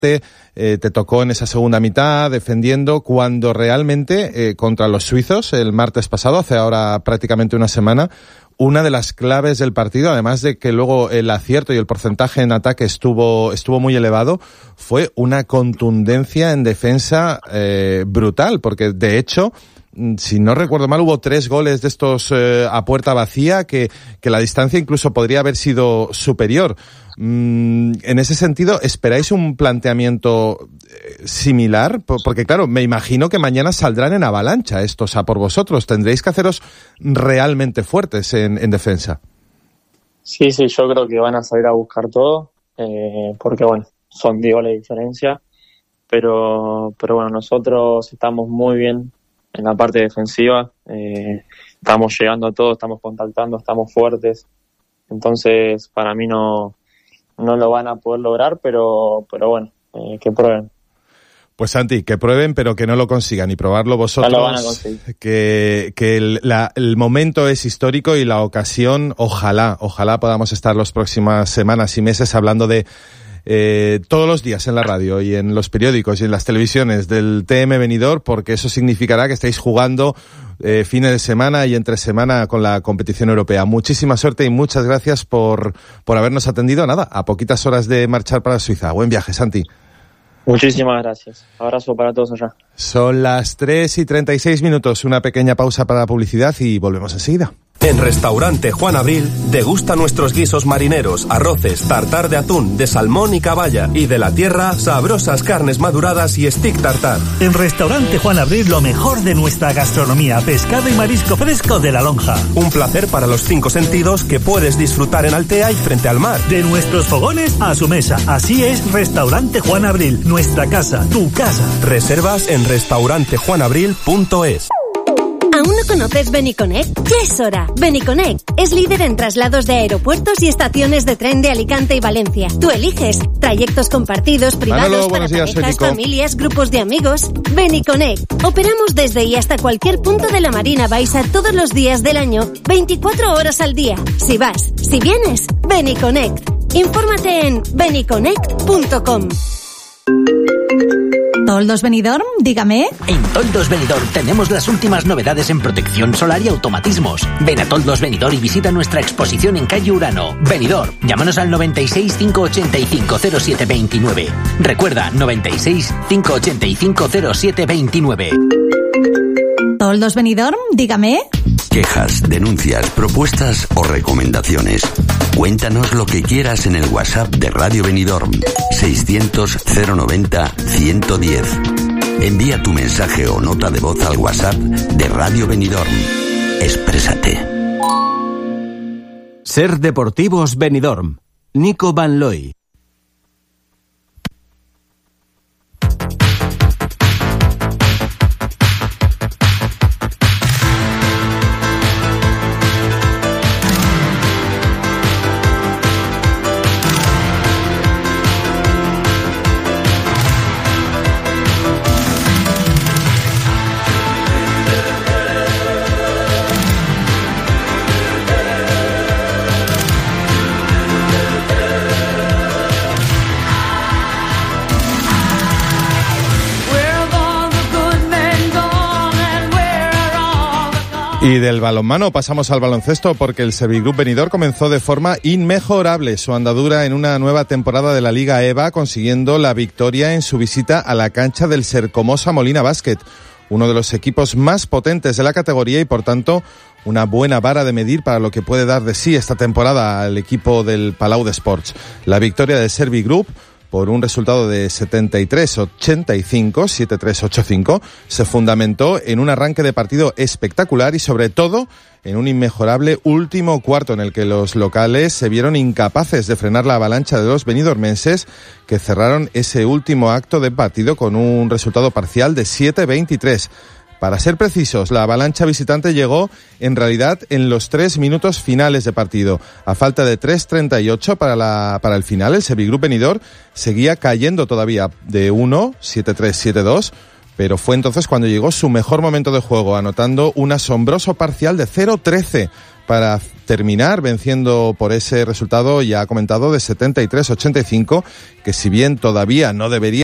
te tocó en esa segunda mitad defendiendo, cuando realmente contra los suizos el martes pasado, hace ahora prácticamente una semana, una de las claves del partido, además de que luego el acierto y el porcentaje en ataque estuvo muy elevado, fue una contundencia en defensa brutal, porque de hecho, si no recuerdo mal, hubo 3 goles de estos a puerta vacía, que la distancia incluso podría haber sido superior. En ese sentido, ¿esperáis un planteamiento similar? Porque claro, me imagino que mañana saldrán en avalancha estos a por vosotros. Tendréis que haceros realmente fuertes en defensa. Sí, yo creo que van a salir a buscar todo, porque bueno, son 10 goles de diferencia, pero bueno, nosotros estamos muy bien en la parte defensiva, estamos llegando a todo, estamos contactando, estamos fuertes, entonces para mí no lo van a poder lograr, pero bueno, que prueben. Pues Santi, que prueben, pero que no lo consigan, y probarlo vosotros. No lo van a conseguir. Que el momento es histórico y la ocasión, ojalá podamos estar las próximas semanas y meses hablando de todos los días en la radio y en los periódicos y en las televisiones del TM Benidorm, porque eso significará que estáis jugando fines de semana y entre semana con la competición europea. Muchísima suerte y muchas gracias por habernos atendido. Nada, a poquitas horas de marchar para Suiza. Buen viaje, Santi. Muchísimas gracias. Abrazo para todos allá. Son las 3:36, una pequeña pausa para la publicidad y volvemos enseguida. En Restaurante Juan Abril, degusta nuestros guisos marineros, arroces, tartar de atún, de salmón y caballa, y de la tierra, sabrosas carnes maduradas y stick tartar. En Restaurante Juan Abril, lo mejor de nuestra gastronomía, pescado y marisco fresco de La Lonja. Un placer para los 5 sentidos que puedes disfrutar en Altea y frente al mar. De nuestros fogones a su mesa. Así es Restaurante Juan Abril, nuestra casa, tu casa. Reservas en restaurantejuanabril.es. ¿Aún no conoces Beniconnect? ¡Ya es hora! Beniconnect es líder en traslados de aeropuertos y estaciones de tren de Alicante y Valencia. Tú eliges trayectos compartidos, privados, Manolo, para días, parejas, familias, grupos de amigos. Beniconnect. Operamos desde y hasta cualquier punto de la Marina Baixa todos los días del año, 24 horas al día. Si vas, si vienes, Beniconnect. Infórmate en beniconnect.com. ¿Toldos Benidorm? Dígame. En Toldos Benidorm tenemos las últimas novedades en protección solar y automatismos. Ven a Toldos Benidorm y visita nuestra exposición en calle Urano. Benidorm, llámanos al 96 585 0729. Recuerda, 96 585 0729. ¿Toldos Benidorm? Dígame. Quejas, denuncias, propuestas o recomendaciones. Cuéntanos lo que quieras en el WhatsApp de Radio Benidorm, 600 090 110. Envía tu mensaje o nota de voz al WhatsApp de Radio Benidorm. Exprésate. Ser Deportivos Benidorm. Nico Van Looy. Y del balonmano pasamos al baloncesto, porque el Servigroup Benidorm comenzó de forma inmejorable su andadura en una nueva temporada de la Liga EVA, consiguiendo la victoria en su visita a la cancha del Cercomosa Molina Basket, uno de los equipos más potentes de la categoría y por tanto una buena vara de medir para lo que puede dar de sí esta temporada al equipo del Palau de Sports. La victoria del Servigroup por un resultado de 73-85, 7-3-8-5, se fundamentó en un arranque de partido espectacular y sobre todo en un inmejorable último cuarto en el que los locales se vieron incapaces de frenar la avalancha de los benidormenses, que cerraron ese último acto de partido con un resultado parcial de 7-23. Para ser precisos, la avalancha visitante llegó en realidad en los 3 minutos finales de partido. A falta de 3:38 para el final, el Servigroup Benidorm seguía cayendo todavía de 1, 7-3, 7-2, pero fue entonces cuando llegó su mejor momento de juego, anotando un asombroso parcial de 0-13 para terminar venciendo por ese resultado ya comentado de 73-85, que si bien todavía no debería